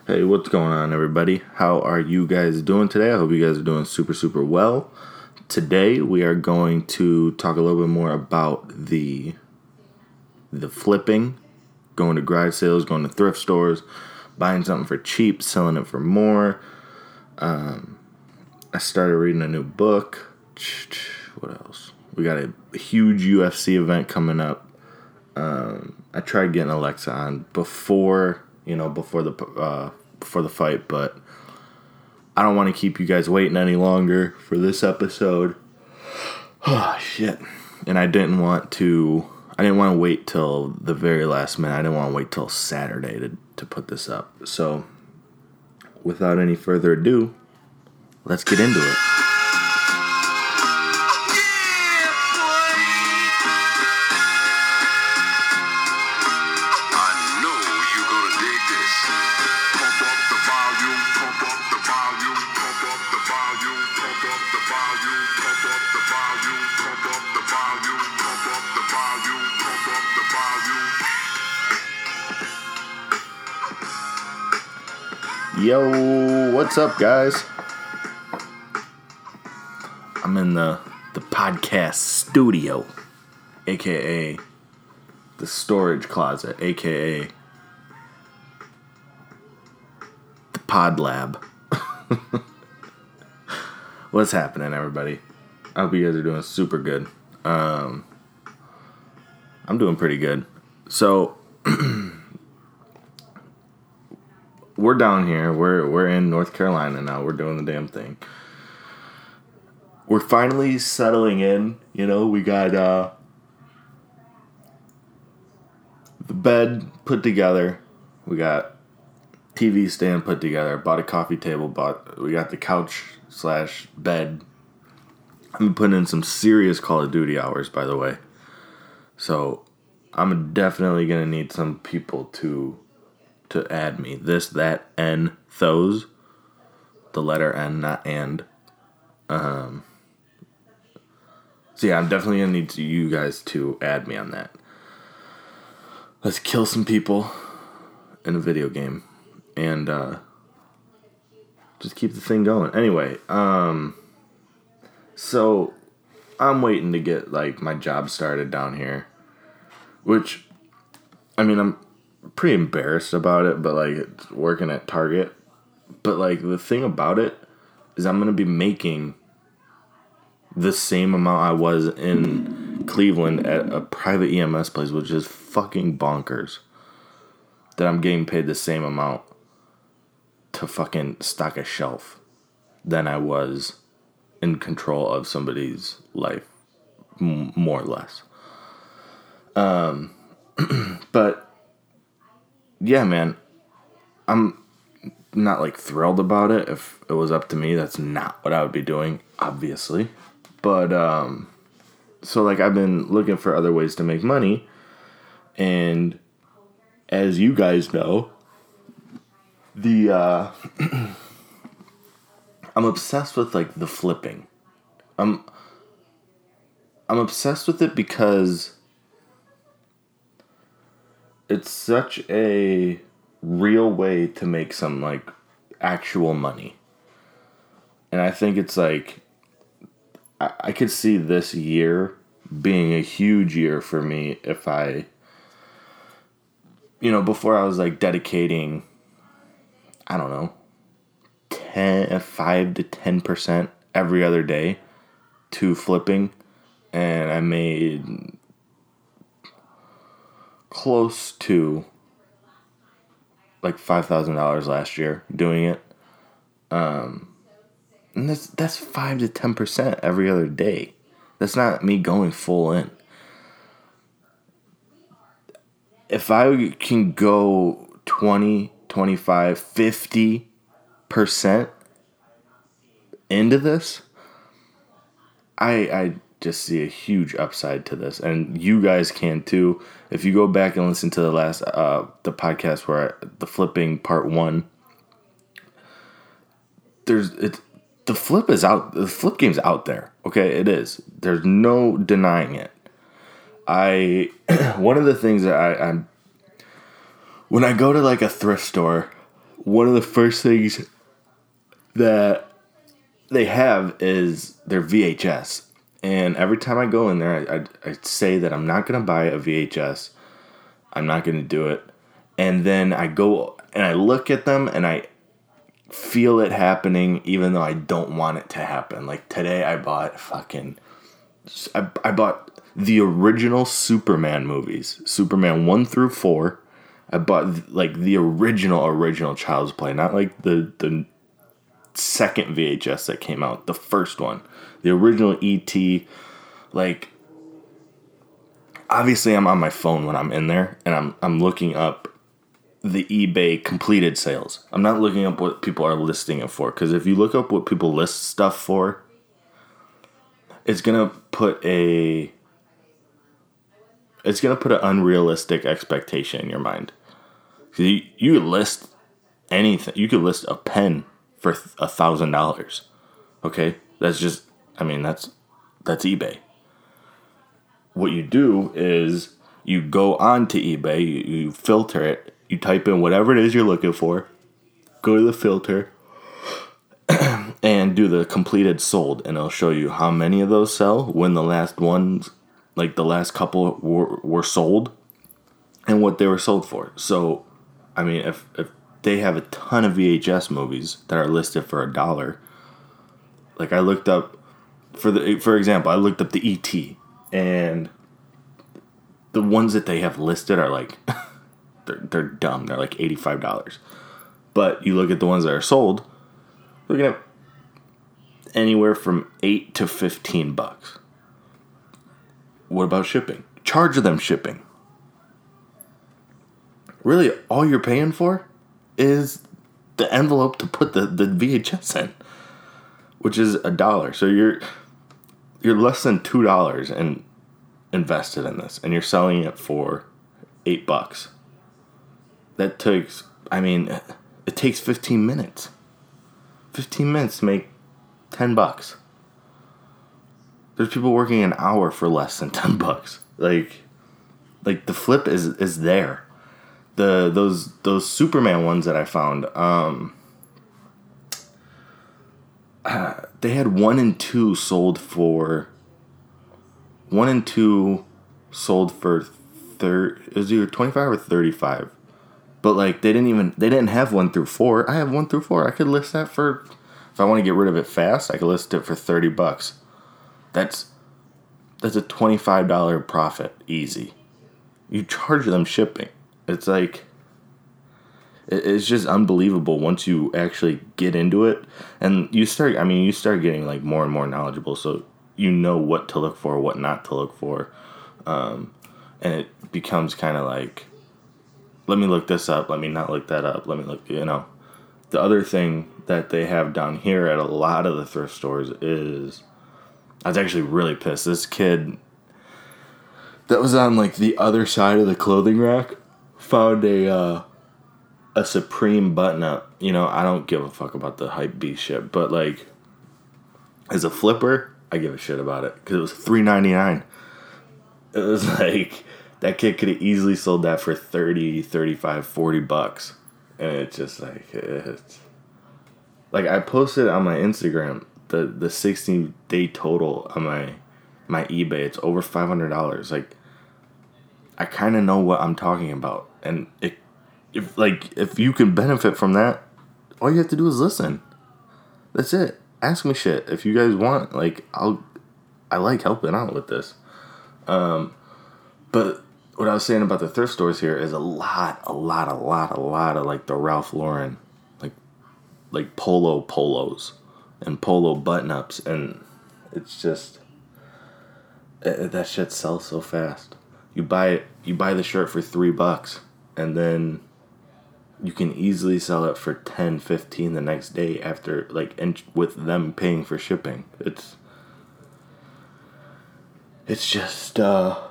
Hey, what's going on, everybody? How are you guys doing today? I hope you guys are doing super, super well. Today, we are going to talk a little bit more about the flipping, going to garage sales, going to thrift stores, buying something for cheap, selling it for more. I started reading a new book. What else? We got a huge UFC event coming up. I tried getting Alexa on before the fight, but I don't want to keep you guys waiting any longer for this episode. Oh shit! And I didn't want to wait till the very last minute. I didn't want to wait till Saturday to put this up. So, without any further ado, let's get into it. Yo, what's up, guys? I'm in the podcast studio, aka the storage closet, aka the pod lab. What's happening, everybody? I hope you guys are doing super good. I'm doing pretty good. So we're down here. We're in North Carolina now. We're doing the damn thing. We're finally settling in. You know, we got the bed put together. We got TV stand put together. Bought a coffee table. We got the couch / bed. I'm putting in some serious Call of Duty hours, by the way. So I'm definitely gonna need some people to add me. This, that, N, those. The letter N, not and. So yeah, I'm definitely going to need you guys to add me on that. Let's kill some people in a video game. And just keep the thing going. Anyway, so I'm waiting to get like my job started down here. Which, I mean, I'm pretty embarrassed about it, but like it's working at Target. But like the thing about it is I'm gonna be making the same amount I was in Cleveland at a private EMS place, which is fucking bonkers. That I'm getting paid the same amount to fucking stock a shelf than I was in control of somebody's life, more or less. But yeah, man, I'm not like thrilled about it. If it was up to me, that's not what I would be doing, obviously. But so like I've been looking for other ways to make money, and as you guys know, I'm obsessed with like the flipping. I'm obsessed with it because it's such a real way to make some like actual money. And I think it's like I could see this year being a huge year for me if I, before I was like dedicating, I don't know, 5 to 10% every other day to flipping, and I made close to like $5,000 last year doing it. And that's 5 to 10% every other day. That's not me going full in. If I can go 20, 25, 50% into this, I just see a huge upside to this, and you guys can too. If you go back and listen to the last the podcast where the flipping part 1, the flip is out. The flip game's out there. Okay, it is. There's no denying it. One of the things that I'm when I go to like a thrift store, one of the first things that they have is their VHS. And every time I go in there, I say that I'm not going to buy a VHS. I'm not going to do it. And then I go and I look at them and I feel it happening even though I don't want it to happen. Like today I bought I bought the original Superman movies. Superman 1 through 4. I bought like the original Child's Play, not like the second VHS that came out, the first one. The original E.T. Like, obviously I'm on my phone when I'm in there and I'm looking up the eBay completed sales. I'm not looking up what people are listing it for, because if you look up what people list stuff for, it's gonna put an unrealistic expectation in your mind. You could list anything. You could list a pen for $1,000. Okay, that's eBay. What you do is you go onto eBay, you filter it, you type in whatever it is you're looking for, go to the filter, and do the completed sold, and it'll show you how many of those sell, when the last ones, like the last couple were sold, and what they were sold for. So, I mean, if they have a ton of VHS movies that are listed for $1, like I looked up, for example, I looked up the E.T., and the ones that they have listed are like, they're dumb. They're like $85. But you look at the ones that are sold, looking at anywhere from $8 to $15. What about shipping? Charge them shipping. Really, all you're paying for is the envelope to put the VHS in, which is $1. So you're less than $2 and invested in this, and you're selling it for $8. That takes, it takes 15 minutes. 15 minutes to make $10. There's people working an hour for less than $10. Like the flip is there. Those Superman ones that I found, they had 1 and 2 sold for it was either 25 or 35. But like they didn't have 1 through 4. I have 1 through 4. I could list that for, if I want to get rid of it fast, I could list it for $30. That's a $25 profit easy. You charge them shipping. It's like, it's just unbelievable once you actually get into it, and you start getting like more and more knowledgeable, so you know what to look for, what not to look for, and it becomes kind of like, let me look this up, let me not look that up, let me look, The other thing that they have down here at a lot of the thrift stores is, I was actually really pissed. This kid that was on like the other side of the clothing rack found a Supreme button-up. I don't give a fuck about the hype beast shit, but like, as a flipper, I give a shit about it, because it was $3.99. It was like, that kid could have easily sold that for $30, $35, $40. And it's just like, it's like, I posted on my Instagram the 60-day total on my eBay. It's over $500. Like, I kind of know what I'm talking about, and if you can benefit from that, all you have to do is listen. That's it. Ask me shit if you guys want. Like, I like helping out with this. But what I was saying about the thrift stores here is a lot of like the Ralph Lauren, like polo polos and polo button-ups, and it's just, that shit sells so fast. You buy the shirt for $3, and then you can easily sell it for 10, 15 the next day after, like, and with them paying for shipping. It's just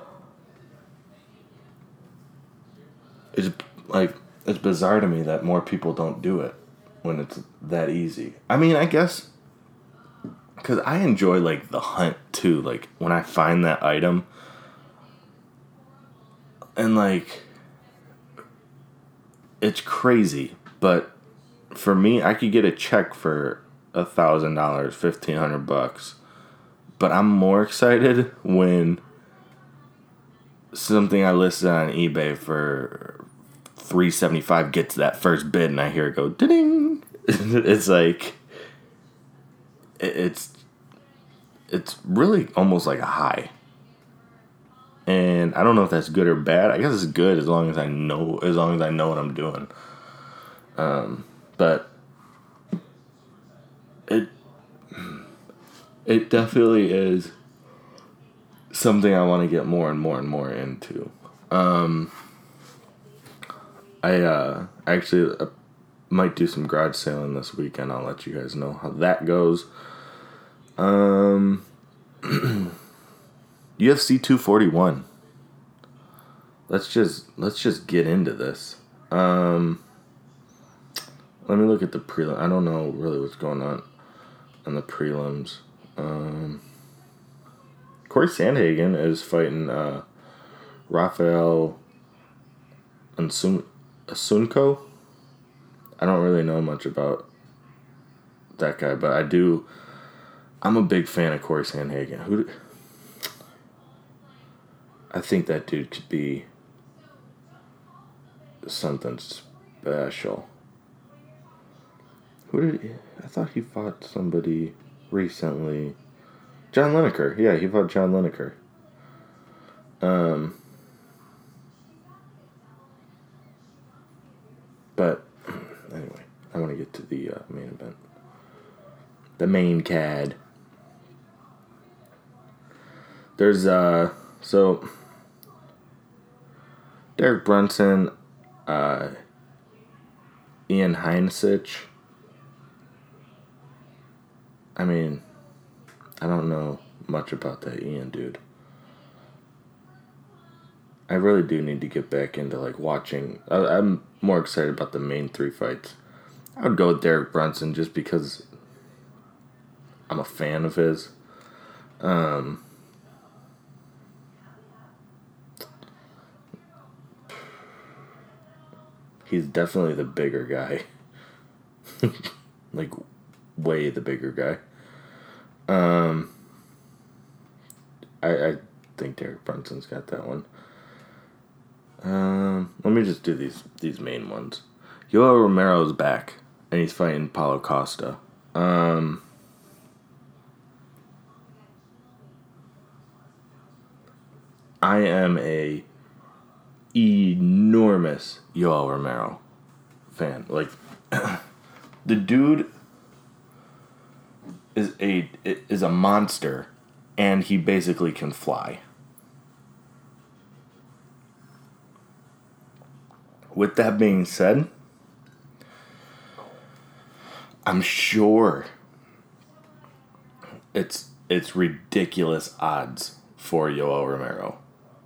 it's bizarre to me that more people don't do it when it's that easy. I guess because I enjoy like the hunt too, like when I find that item, and like, it's crazy, but for me, I could get a check for $1,000, $1,500, but I'm more excited when something I listed on eBay for $375 gets that first bid, and I hear it go ding. It's like it's really almost like a high. And I don't know if that's good or bad. I guess it's good as long as I know what I'm doing. But it definitely is something I want to get more and more and more into. I actually might do some garage sailing this weekend. I'll let you guys know how that goes. UFC 241. Let's just get into this. Let me look at the prelim. I don't know really what's going on the prelims. Corey Sandhagen is fighting Rafael Asunko. I don't really know much about that guy, but I'm a big fan of Corey Sandhagen. I think that dude could be something special. I thought he fought somebody recently. John Lineker. Yeah, he fought John Lineker. But anyway, I want to get to the main event. The main CAD. There's so Derek Brunson, Ian Heinisch. I mean, I don't know much about that Ian dude. I really do need to get back into like watching. I'm more excited about the main 3 fights. I would go with Derek Brunson just because I'm a fan of his. He's definitely the bigger guy. Like, way the bigger guy. I think Derek Brunson's got that one. Let me just do these main ones. Yoel Romero's back, and he's fighting Paulo Costa. I am a enormous Yoel Romero fan. Like, the dude is a monster, and he basically can fly. With that being said, I'm sure it's ridiculous odds for Yoel Romero.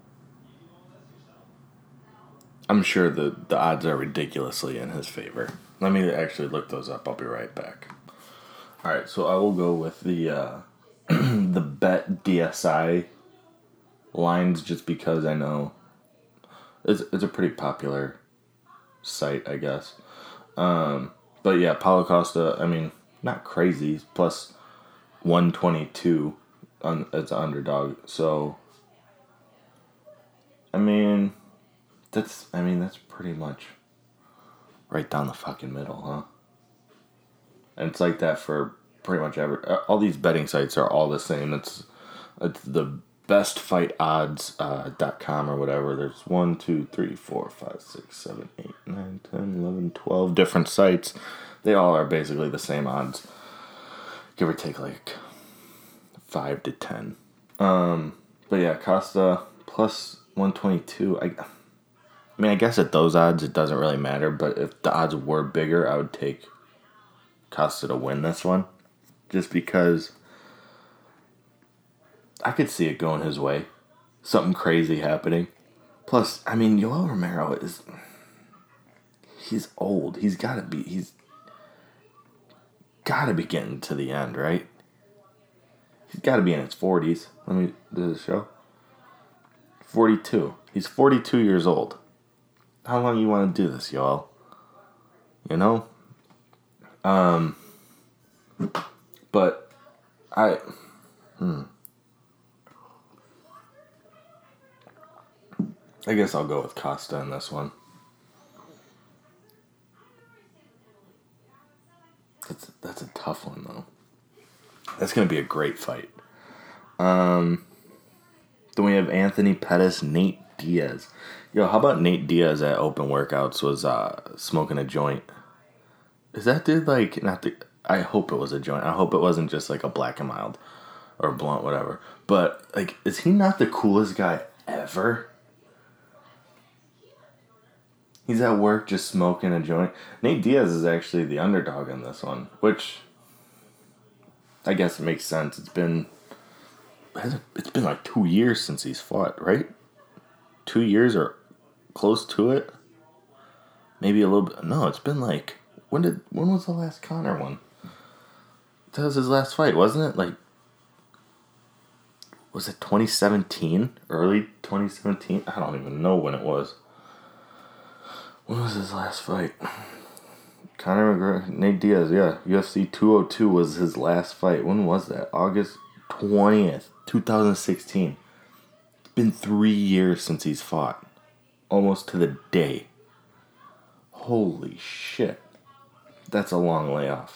I'm sure the odds are ridiculously in his favor. Let me actually look those up. I'll be right back. All right, so I will go with the the Bet DSI lines just because I know it's a pretty popular site, I guess. But yeah, Paulo Costa, I mean, not crazy. Plus 122 as an underdog. So, I mean, that's pretty much right down the fucking middle, huh? And it's like that for pretty much all these betting sites are all the same. It's the bestfightodds.com or whatever. There's 1, 2, 3, 4, 5, 6, 7, 8, 9, 10, 11, 12 different sites. They all are basically the same odds. Give or take like 5 to 10. But yeah, Costa plus 122. I mean, I guess at those odds it doesn't really matter, but if the odds were bigger, I would take Costa to win this one. Just because I could see it going his way. Something crazy happening. Plus, I mean, Yoel Romero he's old. He's gotta be getting to the end, right? He's gotta be in his 40s. Let me do the show. 42. He's 42 years old. How long you want to do this, Yoel? You know? But I guess I'll go with Costa in this one. That's a tough one though. That's gonna be a great fight. Then we have Anthony Pettis, Nate Diaz. Yo, how about Nate Diaz at Open Workouts was smoking a joint? Is that dude like not the? I hope it was a joint. I hope it wasn't just like a Black and Mild or a blunt, whatever. But like, is he not the coolest guy ever? He's at work just smoking a joint. Nate Diaz is actually the underdog in this one, which I guess it makes sense. It's been like 2 years since he's fought, right? 2 years or close to it. Maybe a little bit. No, it's been like when was the last Conor one? That was his last fight, wasn't it? Like, was it 2017? Early 2017? I don't even know when it was. When was his last fight? Conor McGregor, Nate Diaz, yeah. UFC 202 was his last fight. When was that? August 20th, 2016. It's been 3 years since he's fought. Almost to the day. Holy shit. That's a long layoff.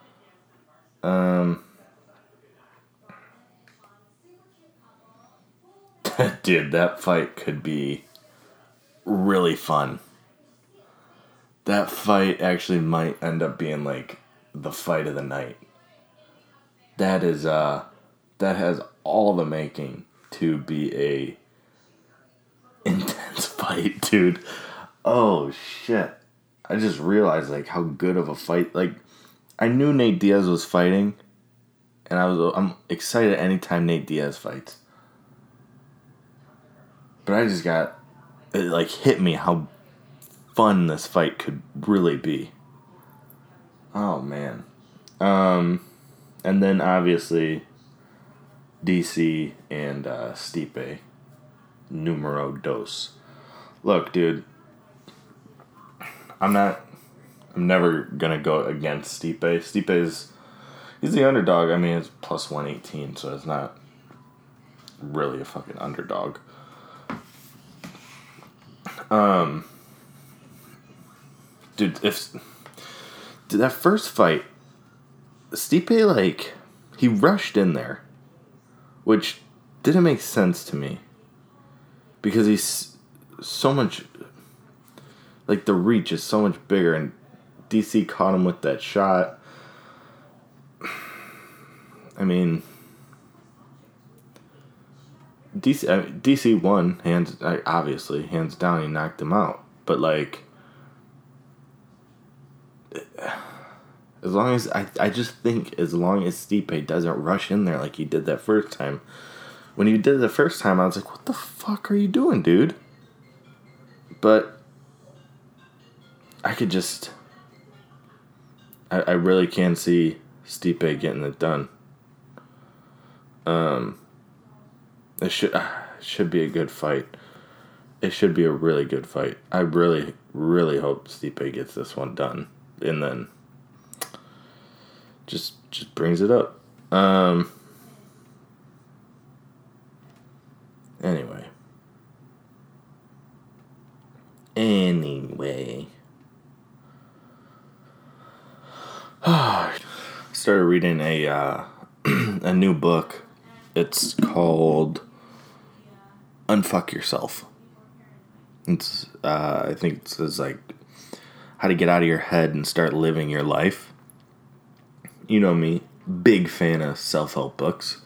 Dude, that fight could be really fun. That fight actually might end up being like the fight of the night. That has all the making to be a intense fight, dude. Oh shit. I just realized like how good of a fight. Like, I knew Nate Diaz was fighting, and I'm excited anytime Nate Diaz fights. But it like hit me how fun this fight could really be. Oh man. And then obviously DC and Stipe, numero dos. Look, dude, I'm never gonna go against Stipe. He's the underdog. I mean, it's plus 118, so it's not really a fucking underdog. Dude, that first fight, Stipe, like, he rushed in there, which didn't make sense to me, because he's so much, like, the reach is so much bigger, and DC caught him with that shot. I mean, DC won, obviously, hands down, he knocked him out, but, like, as long as I just think as long as Stipe doesn't rush in there like he did that first time. When he did it the first time, I was like, what the fuck are you doing, dude? But I could just I really can see Stipe getting it done. It should be a good fight. It should be a really good fight. I really, really hope Stipe gets this one done. And then just brings it up. Anyway. Started reading a new book. It's called Unfuck Yourself. It's I think it says like how to get out of your head and start living your life. You know me, big fan of self-help books.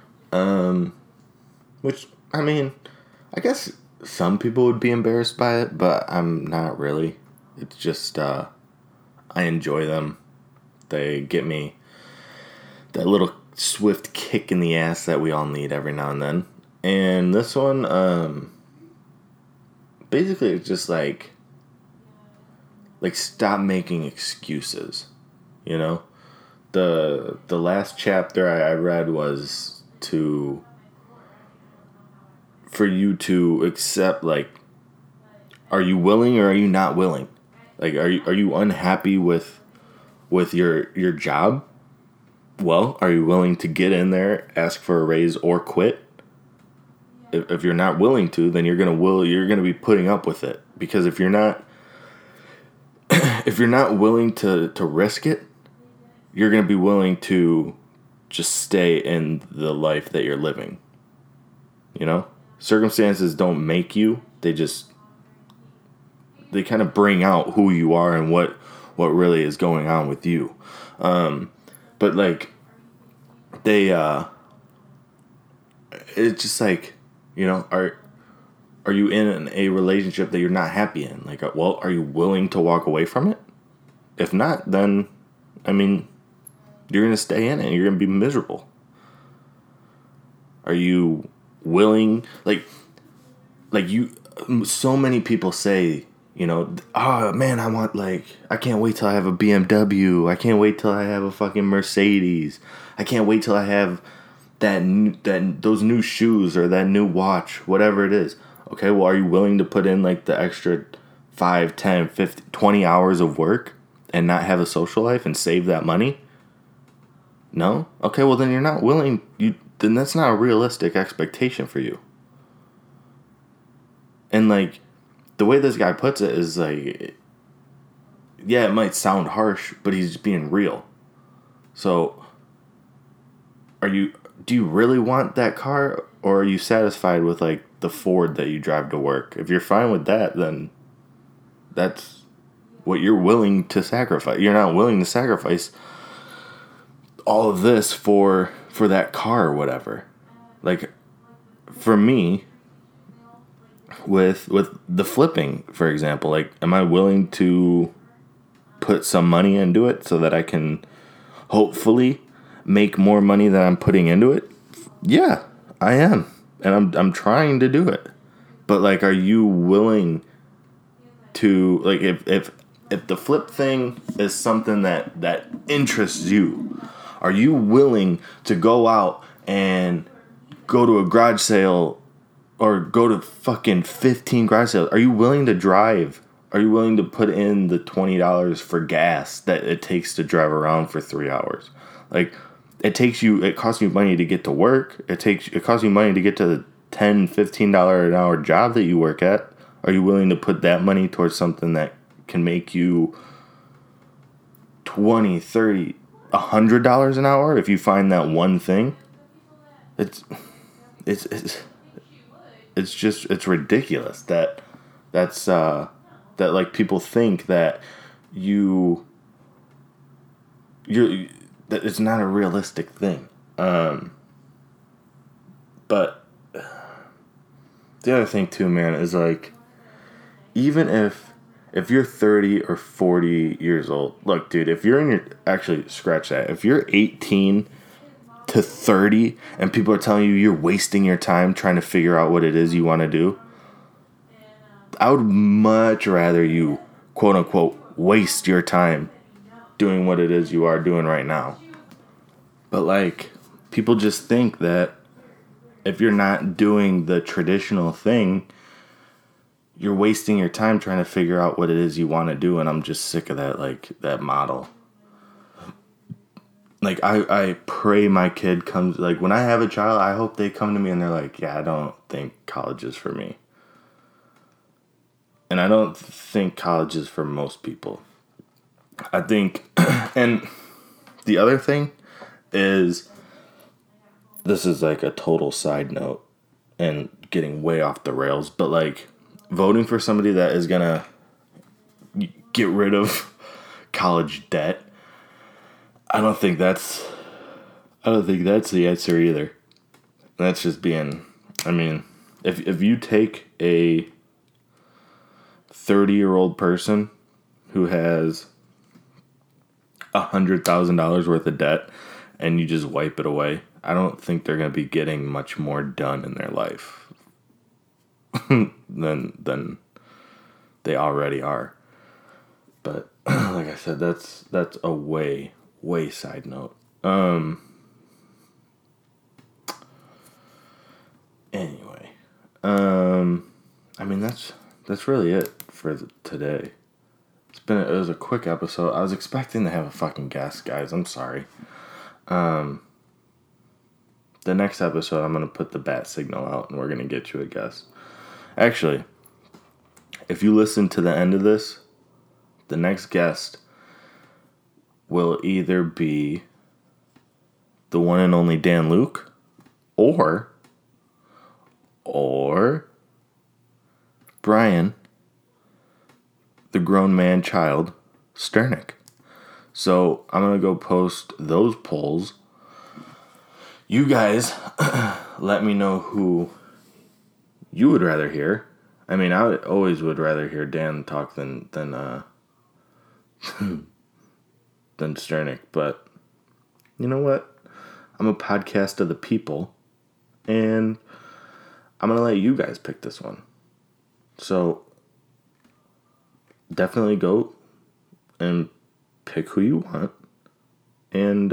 Which, I mean, I guess some people would be embarrassed by it, but I'm not really. It's just, I enjoy them. They get me that little swift kick in the ass that we all need every now and then. And this one, basically it's just like stop making excuses, you know? The last chapter I read was for you to accept, like, are you willing or are you not willing? Like, are you unhappy with with your job, well, are you willing to get in there, ask for a raise, or quit? If you're not willing to, then you're gonna be putting up with it. Because if you're not willing to risk it, you're gonna be willing to just stay in the life that you're living. You know? Circumstances don't make you, they kind of bring out who you are and what really is going on with you. But like it's just like, you know, are you in a relationship that you're not happy in? Like, well, are you willing to walk away from it? If not, then, I mean, you're going to stay in it and you're going to be miserable. Are you willing, so many people say, you know, oh man, I can't wait till I have a BMW. I can't wait till I have a fucking Mercedes. I can't wait till I have those new shoes or that new watch, whatever it is. Okay, well, are you willing to put in like the extra 5, 10, 50, 20 hours of work and not have a social life and save that money? No? Okay, well then you're not willing, then that's not a realistic expectation for you. And like, the way this guy puts it is like, yeah, it might sound harsh, but he's being real. So, do you really want that car, or are you satisfied with like the Ford that you drive to work? If you're fine with that, then that's what you're willing to sacrifice. You're not willing to sacrifice all of this for that car or whatever. Like, for me, with the flipping, for example, like, am I willing to put some money into it so that I can hopefully make more money than I'm putting into it? Yeah, I am. And I'm trying to do it. But like, are you willing to, like, if the flip thing is something that interests you, are you willing to go out and go to a garage sale or go to fucking 15 garage sales? Are you willing to drive? Are you willing to put in the $20 for gas that it takes to drive around for 3 hours? Like, it costs you money to get to work. It costs you money to get to the $10, $15 an hour job that you work at. Are you willing to put that money towards something that can make you $20, $30, $100 an hour if you find that one thing? It's ridiculous that like people think that that it's not a realistic thing. But the other thing too, man, is like, even if you're 30 or 40 years old, look, dude, if you're actually scratch that. If you're 18 to 30 and people are telling you you're wasting your time trying to figure out what it is you want to do, I would much rather you, quote unquote, waste your time doing what it is you are doing right now. But like, people just think that if you're not doing the traditional thing, you're wasting your time trying to figure out what it is you want to do. And I'm just sick of that model. Like, I pray my kid comes, like, when I have a child, I hope they come to me and they're like, yeah, I don't think college is for me. And I don't think college is for most people. I think, and the other thing is, this is like a total side note and getting way off the rails, but like, voting for somebody that is gonna get rid of college debt, I don't think that's the answer either. That's just being, I mean, if you take a 30-year-old person who has $100,000 worth of debt and you just wipe it away, I don't think they're going to be getting much more done in their life than they already are. But like I said, that's a way side note. Anyway, I mean, that's really it for today. It was a quick episode. I was expecting to have a fucking guest, guys. I'm sorry. The next episode, I'm going to put the bat signal out and we're going to get you a guest. Actually, if you listen to the end of this, the next guest will either be the one and only Dan Luke or Brian, the grown man child, Sternick. So I'm going to go post those polls. You guys, let me know who you would rather hear. I mean, always would rather hear Dan talk than Sternick. But you know what? I'm a podcast of the people. And I'm going to let you guys pick this one. So definitely go and pick who you want. And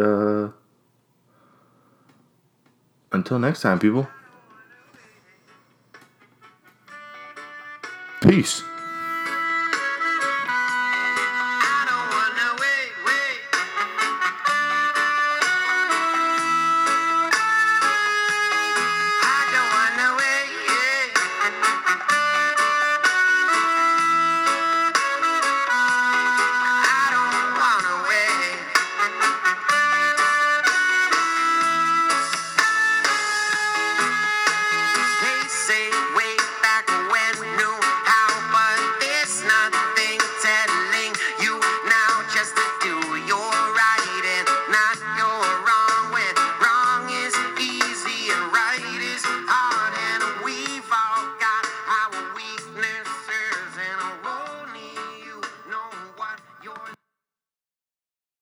until next time, people. Peace.